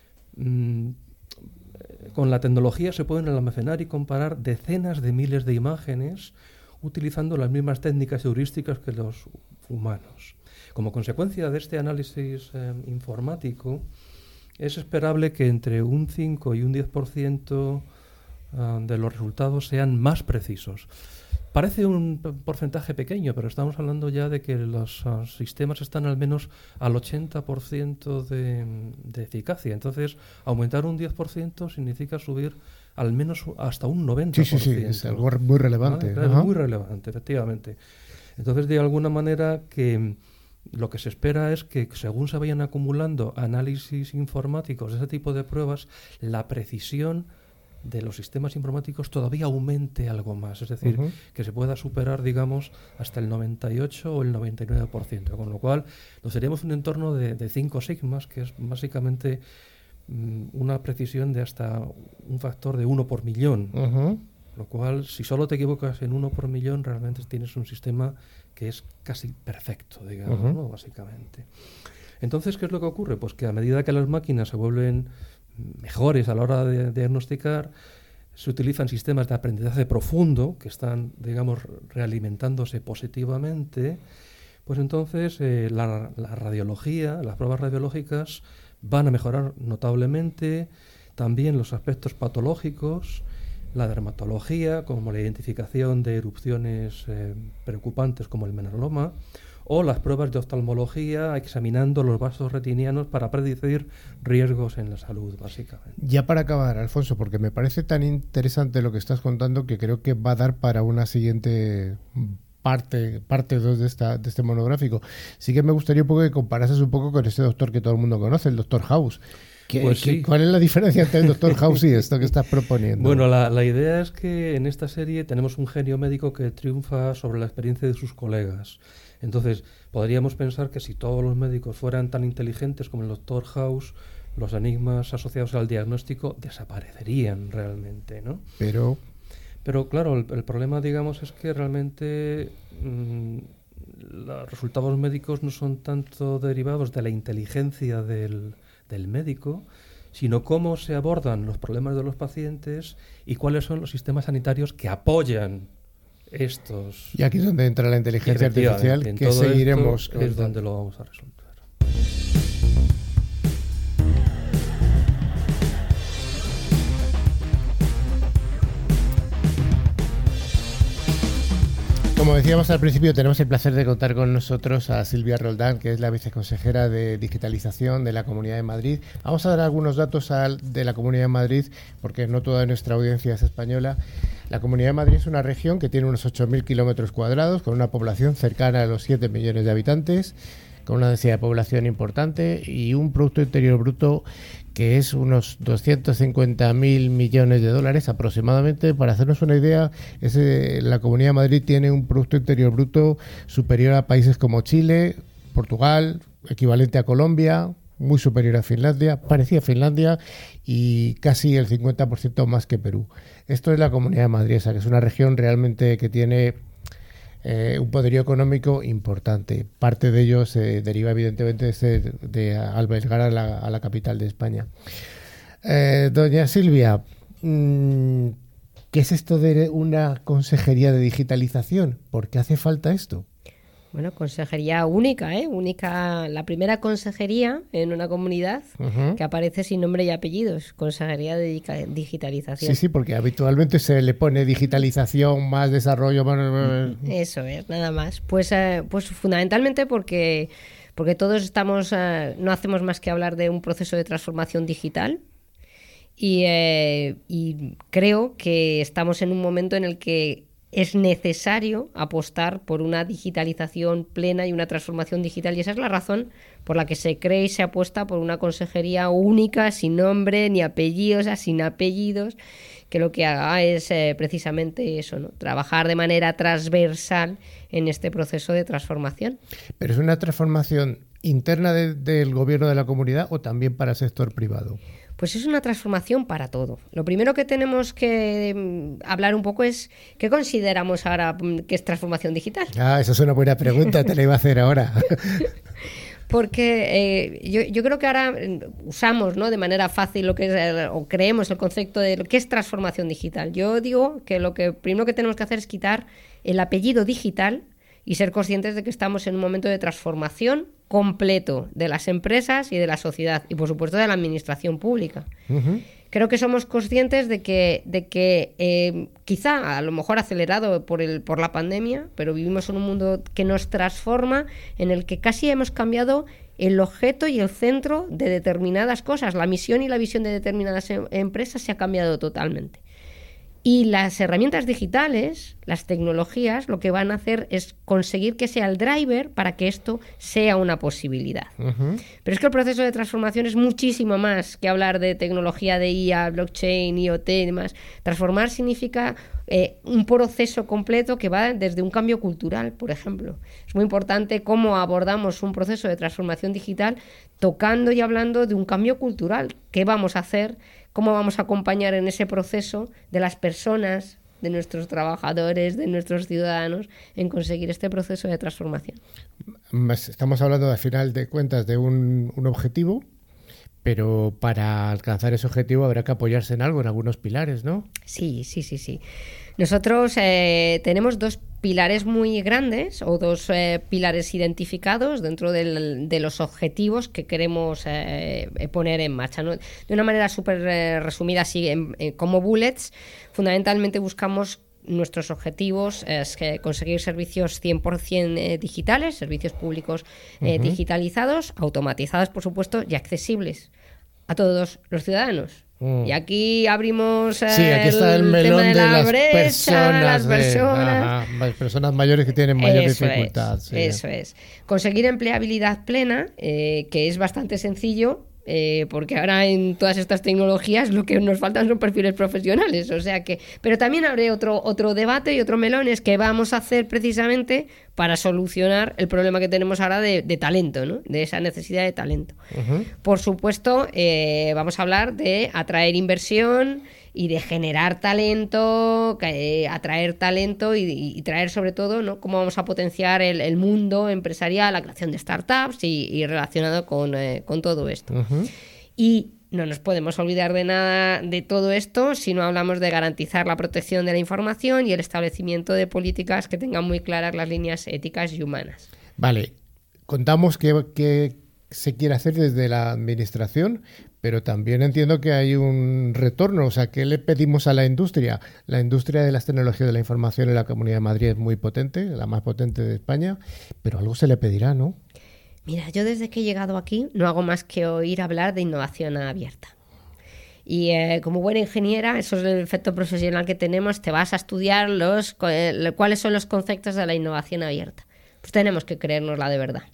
con la tecnología se pueden almacenar y comparar decenas de miles de imágenes utilizando las mismas técnicas heurísticas que los humanos. Como consecuencia de este análisis informático, es esperable que entre un 5 y un 10% de los resultados sean más precisos. Parece un porcentaje pequeño, pero estamos hablando ya de que los sistemas están al menos al 80% de eficacia. Entonces, aumentar un 10% significa subir al menos hasta un 90%. Sí, es algo muy relevante. ¿Vale? Es muy relevante, efectivamente. Entonces, de alguna manera, que lo que se espera es que según se vayan acumulando análisis informáticos de ese tipo de pruebas, la precisión de los sistemas informáticos todavía aumente algo más, es decir, que se pueda superar, digamos, hasta el 98 o el 99%, con lo cual nos seríamos un entorno de 5 sigmas, que es básicamente una precisión de hasta un factor de 1 por millón, lo cual, si solo te equivocas en 1 por millón, realmente tienes un sistema que es casi perfecto, digamos, ¿no? Básicamente. Entonces, ¿qué es lo que ocurre? Pues que a medida que las máquinas se vuelven mejores a la hora de diagnosticar, se utilizan sistemas de aprendizaje profundo que están, digamos, realimentándose positivamente, pues entonces la radiología, las pruebas radiológicas van a mejorar notablemente, también los aspectos patológicos, la dermatología, como la identificación de erupciones preocupantes como el melanoma, o las pruebas de oftalmología examinando los vasos retinianos para predecir riesgos en la salud, básicamente. Ya para acabar, Alfonso, porque me parece tan interesante lo que estás contando que creo que va a dar para una siguiente parte 2 de este monográfico. Sí que me gustaría un poco que comparases un poco con este doctor que todo el mundo conoce, el Dr. House. Pues sí. ¿Cuál es la diferencia entre el Dr. House y esto que estás proponiendo? Bueno, la idea es que en esta serie tenemos un genio médico que triunfa sobre la experiencia de sus colegas. Entonces, podríamos pensar que si todos los médicos fueran tan inteligentes como el Dr. House, los enigmas asociados al diagnóstico desaparecerían realmente, ¿no? Pero claro, el problema, digamos, es que realmente los resultados médicos no son tanto derivados de la inteligencia del médico, sino cómo se abordan los problemas de los pacientes y cuáles son los sistemas sanitarios que apoyan estos. Y aquí es donde entra la inteligencia artificial, que seguiremos. Es donde lo vamos a resolver. Como decíamos al principio, tenemos el placer de contar con nosotros a Silvia Roldán, que es la viceconsejera de Digitalización de la Comunidad de Madrid. Vamos a dar algunos datos de la Comunidad de Madrid, porque no toda nuestra audiencia es española. La Comunidad de Madrid es una región que tiene unos 8.000 kilómetros cuadrados, con una población cercana a los 7 millones de habitantes, con una densidad de población importante y un Producto Interior Bruto que es unos 250.000 millones de dólares aproximadamente. Para hacernos una idea, la Comunidad de Madrid tiene un Producto Interior Bruto superior a países como Chile, Portugal, equivalente a Colombia, muy superior a Finlandia, parecía Finlandia, y casi el 50% más que Perú. Esto es la Comunidad de Madrid, que es una región realmente que tiene un poderío económico importante. Parte de ello se deriva evidentemente de albergar a la capital de España. Doña Silvia, ¿qué es esto de una consejería de digitalización? ¿Por qué hace falta esto? Bueno, consejería única, única, la primera consejería en una comunidad que aparece sin nombre y apellidos, consejería de digitalización. Sí, porque habitualmente se le pone digitalización, más desarrollo, más... Eso es, nada más. Pues fundamentalmente porque todos estamos, no hacemos más que hablar de un proceso de transformación digital y creo que estamos en un momento en el que es necesario apostar por una digitalización plena y una transformación digital, y esa es la razón por la que se cree y se apuesta por una consejería única, sin nombre ni apellidos, sin apellidos, que lo que haga es precisamente eso, ¿no? Trabajar de manera transversal en este proceso de transformación. ¿Pero es una transformación interna del gobierno de la comunidad o también para el sector privado? Pues es una transformación para todo. Lo primero que tenemos que hablar un poco es ¿qué consideramos ahora que es transformación digital? Esa es una buena pregunta, te la iba a hacer ahora. Porque yo creo que ahora usamos, ¿no?, de manera fácil lo que es, o creemos el concepto de lo que es transformación digital. Yo digo que lo que primero que tenemos que hacer es quitar el apellido digital y ser conscientes de que estamos en un momento de transformación completo de las empresas y de la sociedad y, por supuesto, de la administración pública. Creo que somos conscientes de que quizá a lo mejor acelerado por la pandemia, pero vivimos en un mundo que nos transforma, en el que casi hemos cambiado el objeto y el centro de determinadas cosas. La misión y la visión de determinadas empresas se ha cambiado totalmente. Y las herramientas digitales, las tecnologías, lo que van a hacer es conseguir que sea el driver para que esto sea una posibilidad. Pero es que el proceso de transformación es muchísimo más que hablar de tecnología de IA, blockchain, IoT y demás. Transformar significa un proceso completo que va desde un cambio cultural, por ejemplo. Es muy importante cómo abordamos un proceso de transformación digital tocando y hablando de un cambio cultural. ¿Qué vamos a hacer? ¿Cómo vamos a acompañar en ese proceso de las personas, de nuestros trabajadores, de nuestros ciudadanos, en conseguir este proceso de transformación? Estamos hablando, al final de cuentas, de un objetivo, Pero para alcanzar ese objetivo habrá que apoyarse en algo, en algunos pilares, ¿no? Sí. Nosotros tenemos dos pilares muy grandes o dos pilares identificados dentro de los objetivos que queremos poner en marcha, ¿no? De una manera súper resumida, así como bullets, fundamentalmente buscamos nuestros objetivos es conseguir servicios 100% digitales, servicios públicos digitalizados, automatizados, por supuesto, y accesibles a todos los ciudadanos. Y aquí abrimos aquí está el melón tema de la brecha, las personas mayores que tienen mayor dificultad. Eso es. Conseguir empleabilidad plena, que es bastante sencillo, porque ahora en todas estas tecnologías lo que nos faltan son perfiles profesionales, o sea que, pero también habrá otro debate y otro melón, es que vamos a hacer precisamente para solucionar el problema que tenemos ahora de talento, ¿no? De esa necesidad de talento. Por supuesto, vamos a hablar de atraer inversión y de generar talento, atraer talento y traer sobre todo, ¿no?, cómo vamos a potenciar el mundo empresarial, la creación de startups y relacionado con todo esto. Y no nos podemos olvidar de nada de todo esto si no hablamos de garantizar la protección de la información y el establecimiento de políticas que tengan muy claras las líneas éticas y humanas. Vale, contamos qué se quiere hacer desde la administración, pero también entiendo que hay un retorno. O sea, ¿qué le pedimos a la industria? La industria de las tecnologías de la información en la Comunidad de Madrid es muy potente, la más potente de España, pero algo se le pedirá, ¿no? Mira, yo desde que he llegado aquí no hago más que oír hablar de innovación abierta. Y como buena ingeniera, eso es el efecto profesional que tenemos, te vas a estudiar cuáles son los conceptos de la innovación abierta. Pues tenemos que creérnosla de verdad.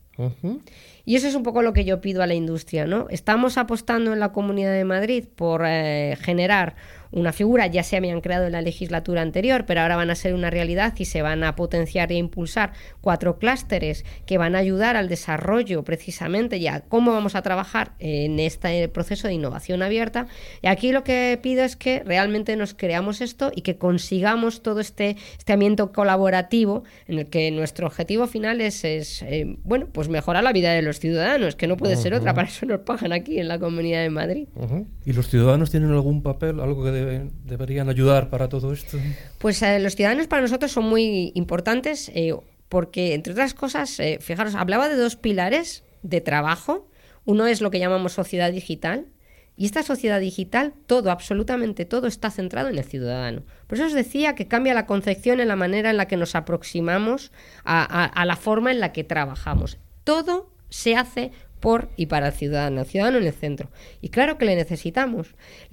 Y eso es un poco lo que yo pido a la industria, ¿no? Estamos apostando en la Comunidad de Madrid por generar una figura, ya se habían creado en la legislatura anterior, pero ahora van a ser una realidad y se van a potenciar e impulsar 4 clústeres que van a ayudar al desarrollo precisamente y a cómo vamos a trabajar en este proceso de innovación abierta. Y aquí lo que pido es que realmente nos creamos esto y que consigamos todo este ambiente colaborativo en el que nuestro objetivo final es pues mejorar la vida de los ciudadanos, que no puede ser otra, para eso nos pagan aquí en la Comunidad de Madrid. ¿Y los ciudadanos tienen algún papel, algo que deberían ayudar para todo esto? Pues los ciudadanos para nosotros son muy importantes porque, entre otras cosas, fijaros, hablaba de 2 pilares de trabajo. Uno es lo que llamamos sociedad digital, y esta sociedad digital, absolutamente todo, está centrado en el ciudadano. Por eso os decía que cambia la concepción en la manera en la que nos aproximamos a la forma en la que trabajamos. Todo se hace por y para el ciudadano en el centro. Y claro que le necesitamos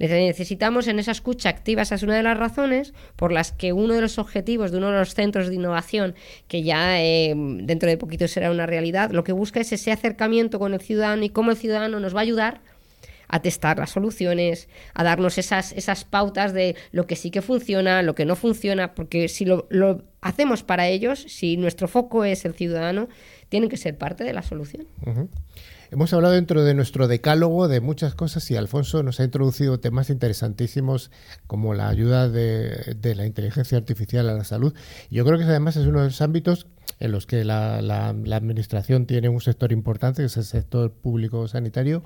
en esa escucha activa. Esa es una de las razones por las que uno de los objetivos de uno de los centros de innovación, que ya dentro de poquito será una realidad, lo que busca es ese acercamiento con el ciudadano y cómo el ciudadano nos va a ayudar a testar las soluciones, a darnos esas pautas de lo que sí que funciona, lo que no funciona, porque si lo hacemos para ellos, si nuestro foco es el ciudadano, tienen que ser parte de la solución. Hemos hablado dentro de nuestro decálogo de muchas cosas y Alfonso nos ha introducido temas interesantísimos como la ayuda de la inteligencia artificial a la salud. Yo creo que además es uno de los ámbitos en los que la administración tiene un sector importante, que es el sector público sanitario.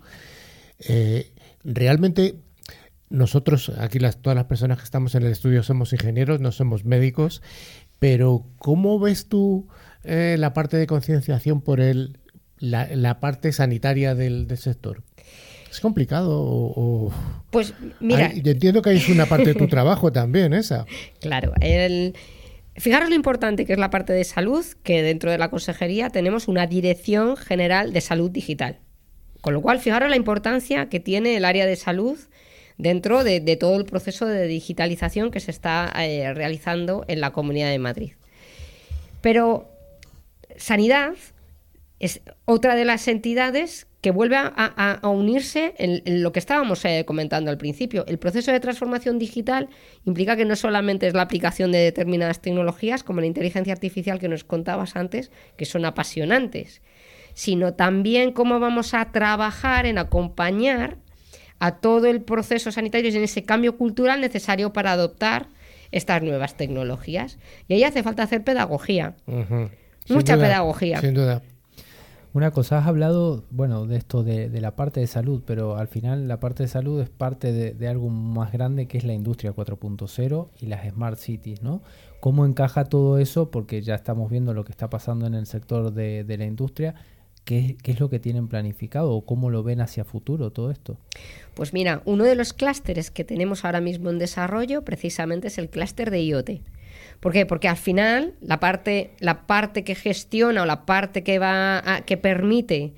Realmente nosotros, aquí todas las personas que estamos en el estudio somos ingenieros, no somos médicos, pero ¿cómo ves tú la parte de concienciación por la parte sanitaria del sector? ¿Es complicado? Pues mira... Yo entiendo que es una parte de tu trabajo también, esa. Claro, fijaros lo importante que es la parte de salud, que dentro de la consejería tenemos una Dirección General de Salud Digital. Con lo cual, fijaros la importancia que tiene el área de salud dentro de todo el proceso de digitalización que se está realizando en la Comunidad de Madrid. Pero Sanidad es otra de las entidades que vuelve a unirse en lo que estábamos comentando al principio. El proceso de transformación digital implica que no solamente es la aplicación de determinadas tecnologías, como la inteligencia artificial que nos contabas antes, que son apasionantes, sino también cómo vamos a trabajar en acompañar a todo el proceso sanitario y en ese cambio cultural necesario para adoptar estas nuevas tecnologías. Y ahí hace falta hacer pedagogía. Mucha pedagogía. Sin duda. Una cosa, has hablado, bueno, de esto de la parte de salud, pero al final la parte de salud es parte de algo más grande que es la industria 4.0 y las Smart Cities, ¿no? ¿Cómo encaja todo eso? Porque ya estamos viendo lo que está pasando en el sector de la industria. ¿Qué es lo que tienen planificado o cómo lo ven hacia futuro todo esto? Pues mira, uno de los clústeres que tenemos ahora mismo en desarrollo precisamente es el clúster de IoT. ¿Por qué? Porque al final la parte que gestiona o la parte que permite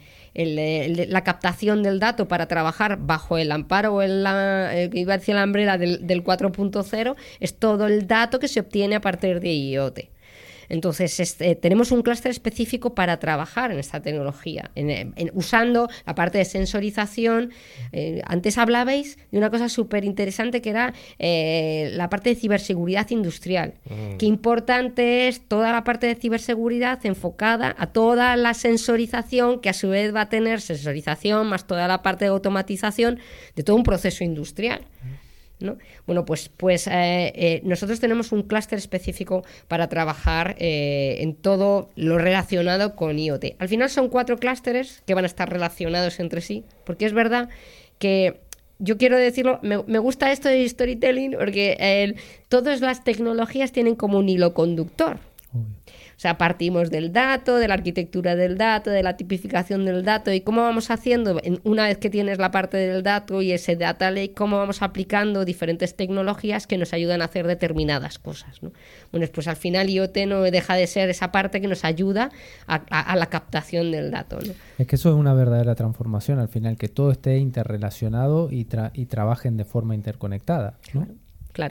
la captación del dato para trabajar bajo el amparo o la umbrella del 4.0 es todo el dato que se obtiene a partir de IoT. Entonces, tenemos un clúster específico para trabajar en esta tecnología, usando la parte de sensorización. Antes hablabais de una cosa súper interesante que era la parte de ciberseguridad industrial. Qué importante es toda la parte de ciberseguridad enfocada a toda la sensorización, que a su vez va a tener sensorización más toda la parte de automatización de todo un proceso industrial, ¿no? Bueno, pues nosotros tenemos un clúster específico para trabajar en todo lo relacionado con IoT. Al final son 4 clústeres que van a estar relacionados entre sí, porque es verdad que yo quiero decirlo, me gusta esto de storytelling porque todas las tecnologías tienen como un hilo conductor. O sea, partimos del dato, de la arquitectura del dato, de la tipificación del dato y cómo vamos haciendo, una vez que tienes la parte del dato y ese data lake, cómo vamos aplicando diferentes tecnologías que nos ayudan a hacer determinadas cosas, ¿no? Bueno, pues al final IoT no deja de ser esa parte que nos ayuda a la captación del dato, ¿no? Es que eso es una verdadera transformación al final, que todo esté interrelacionado y trabajen de forma interconectada, ¿no? Claro.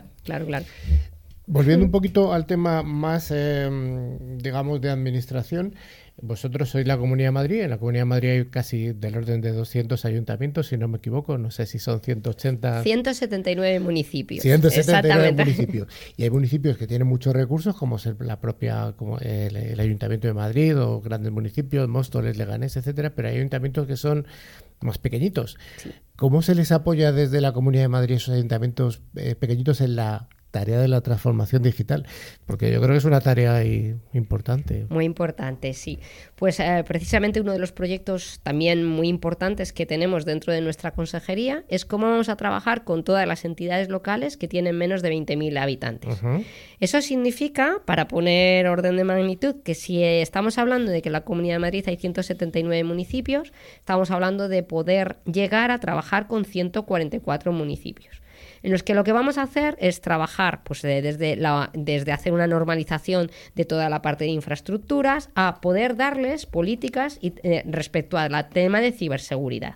Volviendo un poquito al tema más, digamos, de administración, vosotros sois la Comunidad de Madrid. En la Comunidad de Madrid hay casi del orden de 200 ayuntamientos, si no me equivoco. No sé si son 180... 179 municipios. 179 municipios. Y hay municipios que tienen muchos recursos, como es como el Ayuntamiento de Madrid o grandes municipios, Móstoles, Leganés, etcétera, pero hay ayuntamientos que son más pequeñitos. Sí. ¿Cómo se les apoya desde la Comunidad de Madrid a esos ayuntamientos pequeñitos en la tarea de la transformación digital? Porque yo creo que es una tarea importante. Muy importante, sí. Pues precisamente uno de los proyectos también muy importantes que tenemos dentro de nuestra consejería es cómo vamos a trabajar con todas las entidades locales que tienen menos de 20.000 habitantes. Uh-huh. Eso significa, para poner orden de magnitud, que si estamos hablando de que en la Comunidad de Madrid hay 179 municipios, estamos hablando de poder llegar a trabajar con 144 municipios. En los que lo que vamos a hacer es trabajar pues, desde hacer una normalización de toda la parte de infraestructuras a poder darles políticas respecto al tema de ciberseguridad.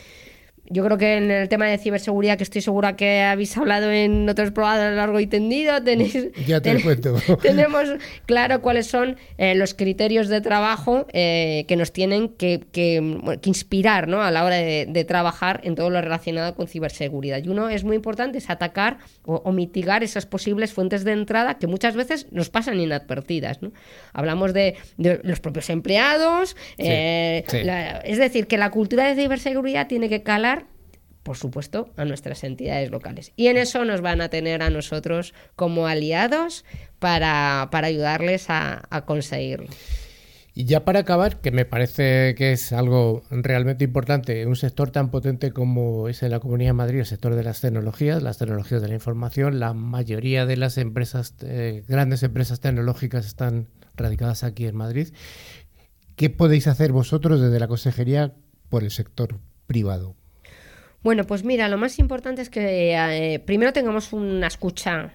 Yo creo que en el tema de ciberseguridad, que estoy segura que habéis hablado en otros programas largo y tendido, cuento. Tenemos claro cuáles son los criterios de trabajo que nos tienen que inspirar, ¿no? A la hora de trabajar en todo lo relacionado con ciberseguridad. Y uno es muy importante, es atacar o mitigar esas posibles fuentes de entrada que muchas veces nos pasan inadvertidas, ¿no? Hablamos de los propios empleados, sí. Es decir, que la cultura de ciberseguridad tiene que calar, por supuesto, a nuestras entidades locales. Y en eso nos van a tener a nosotros como aliados para ayudarles a conseguirlo. Y ya para acabar, que me parece que es algo realmente importante, un sector tan potente como es en la Comunidad de Madrid, el sector de las tecnologías de la información, la mayoría de las empresas, grandes empresas tecnológicas están radicadas aquí en Madrid. ¿Qué podéis hacer vosotros desde la consejería por el sector privado? Bueno, pues mira, lo más importante es que primero tengamos una escucha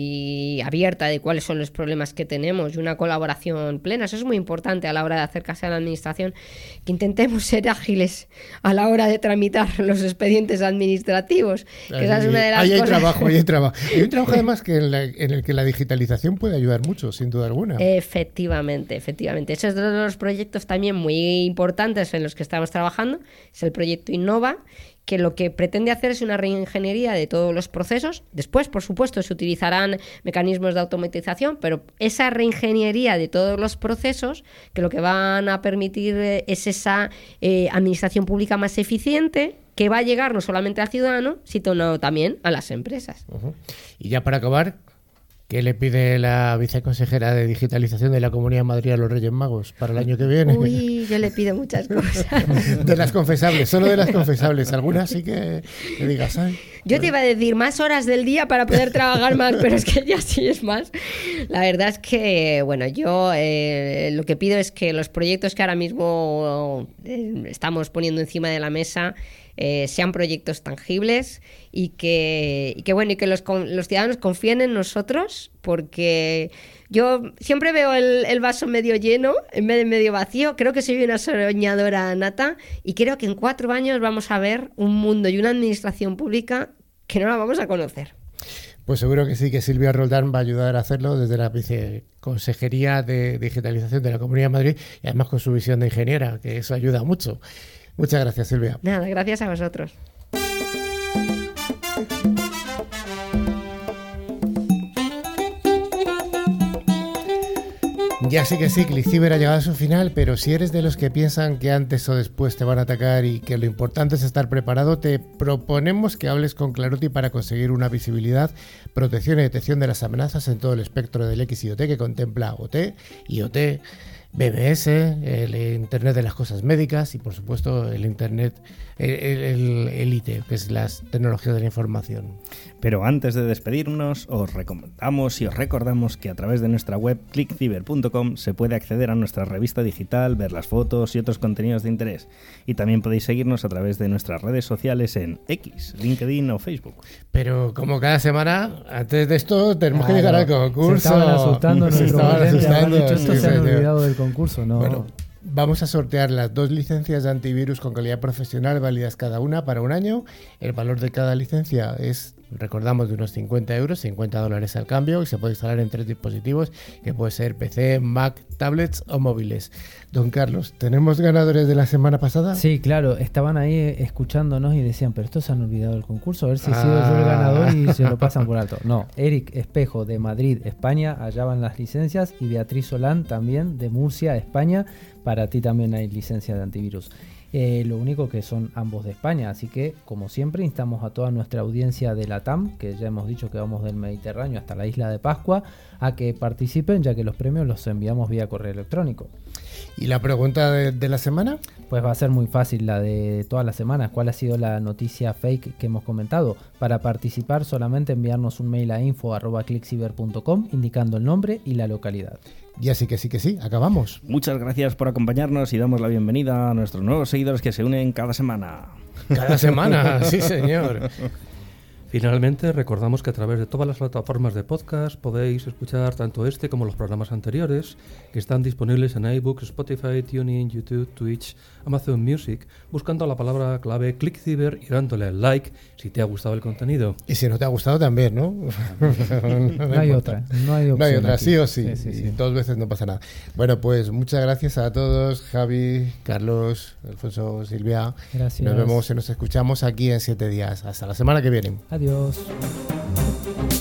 y abierta de cuáles son los problemas que tenemos y una colaboración plena. Eso es muy importante a la hora de acercarse a la administración, que intentemos ser ágiles a la hora de tramitar los expedientes administrativos, que esa es una de las cosas. Hay trabajo. Hay un trabajo además en el que la digitalización puede ayudar mucho, sin duda alguna. Efectivamente. Ese es uno de los proyectos también muy importantes en los que estamos trabajando, es el proyecto Innova, que lo que pretende hacer es una reingeniería de todos los procesos. Después, por supuesto, se utilizarán mecanismos de automatización, pero esa reingeniería de todos los procesos, que lo que van a permitir es esa administración pública más eficiente, que va a llegar no solamente al ciudadano, sino también a las empresas. Uh-huh. Y ya para acabar, ¿Qué le pide la viceconsejera de Digitalización de la Comunidad de Madrid a los Reyes Magos para el año que viene? Uy, yo le pido muchas cosas. De las confesables, solo de las confesables. Algunas sí que digas, ay. Yo te iba a decir más horas del día para poder trabajar más, pero es que ya sí es más. La verdad es que, bueno, yo lo que pido es que los proyectos que ahora mismo estamos poniendo encima de la mesa sean proyectos tangibles y que los ciudadanos confíen en nosotros, porque yo siempre veo el vaso medio lleno en vez de medio vacío. Creo que soy una soñadora nata y creo que en 4 años vamos a ver un mundo y una administración pública que no la vamos a conocer. Pues seguro que sí, que Silvia Roldán va a ayudar a hacerlo desde la Viceconsejería de Digitalización de la Comunidad de Madrid y además con su visión de ingeniera, que eso ayuda mucho. Muchas gracias, Silvia. Nada, gracias a vosotros. Ya sé que sí, ClickCiber ha llegado a su final, pero si eres de los que piensan que antes o después te van a atacar y que lo importante es estar preparado, te proponemos que hables con Claroty para conseguir una visibilidad, protección y detección de las amenazas en todo el espectro del XIoT, que contempla OT, IoT, BMS, el Internet de las cosas médicas y por supuesto el Internet, el IT, que es las tecnologías de la información. Pero antes de despedirnos, os recomendamos y os recordamos que a través de nuestra web clickciber.com se puede acceder a nuestra revista digital, ver las fotos y otros contenidos de interés. Y también podéis seguirnos a través de nuestras redes sociales en X, LinkedIn o Facebook. Pero como cada semana, antes de esto tenemos que llegar al concurso. Se estaban asustando, se estaban asustando. Esto se han olvidado del concurso, ¿no? Bueno, vamos a sortear las 2 licencias de antivirus con calidad profesional válidas cada una para un año. El valor de cada licencia es, recordamos, de unos 50 euros, $50 al cambio, y se puede instalar en 3 dispositivos, que puede ser PC, Mac, tablets o móviles. Don Carlos, ¿tenemos ganadores de la semana pasada? Sí, claro, estaban ahí escuchándonos y decían, pero estos se han olvidado del concurso, a ver si he sido yo el ganador y se lo pasan por alto. No, Eric Espejo de Madrid, España, allá van las licencias, y Beatriz Solán también de Murcia, España, para ti también hay licencia de antivirus. Lo único que son ambos de España, así que como siempre instamos a toda nuestra audiencia de la TAM, que ya hemos dicho que vamos del Mediterráneo hasta la isla de Pascua, a que participen, ya que los premios los enviamos vía correo electrónico. ¿Y la pregunta de la semana? Pues va a ser muy fácil, la de todas las semanas. ¿Cuál ha sido la noticia fake que hemos comentado? Para participar solamente enviarnos un mail a info@clickciber.com indicando el nombre y la localidad. Ya sí que sí, acabamos. Muchas gracias por acompañarnos y damos la bienvenida a nuestros nuevos seguidores que se unen cada semana. Cada semana, sí señor. Finalmente, recordamos que a través de todas las plataformas de podcast podéis escuchar tanto este como los programas anteriores, que están disponibles en iBooks, Spotify, TuneIn, YouTube, Twitch, Amazon Music, buscando la palabra clave ClickCiber y dándole al like si te ha gustado el contenido. Y si no te ha gustado también, ¿no? No hay otra, no hay opción. No hay otra, aquí. sí o sí. Sí. 2 veces no pasa nada. Bueno, pues muchas gracias a todos, Javi, Carlos, Alfonso, Silvia. Gracias. Nos vemos y nos escuchamos aquí en 7 días. Hasta la semana que viene. Adiós.